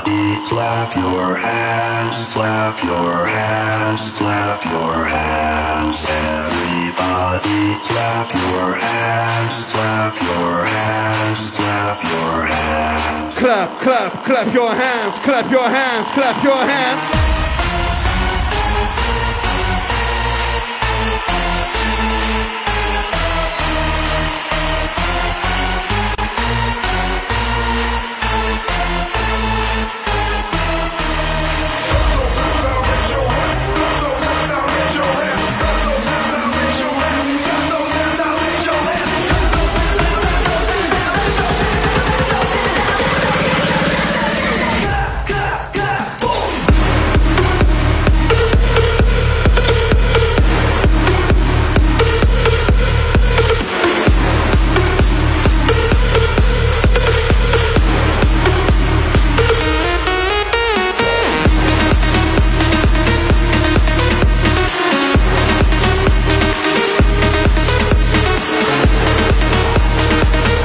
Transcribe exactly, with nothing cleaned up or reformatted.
Everybody clap your hands, clap your hands, clap your hands. Everybody clap your hands, clap your hands, clap your hands. Clap, clap, clap your hands, clap your hands, clap your hands.